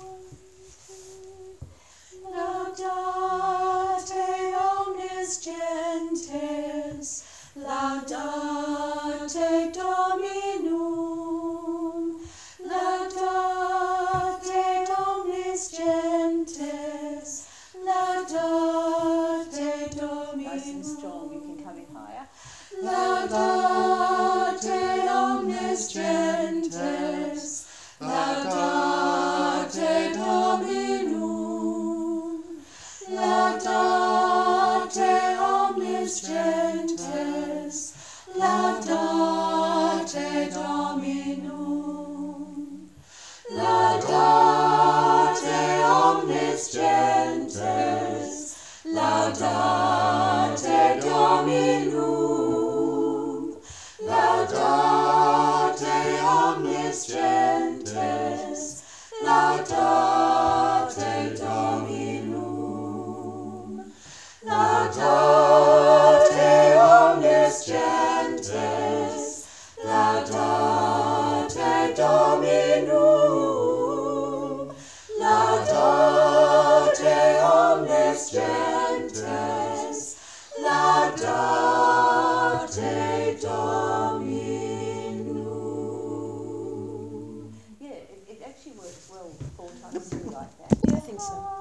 Laudate omnes gentes, laudate Dominum, laudate omnes gentes, laudate Dominum. Nice and strong, you can come in higher. Laudate omnes gentes, laudate Dominum, laudate omnes gentes, laudate Dominum, laudate omnes gentes, laudate Dominum, laudate omnes gentes, laudate Dominum, laudate omnes gentes, laudate Dominum, laudate omnes gentes, laudate Dominum. Yeah, it actually works well 4 times through like that. I think so.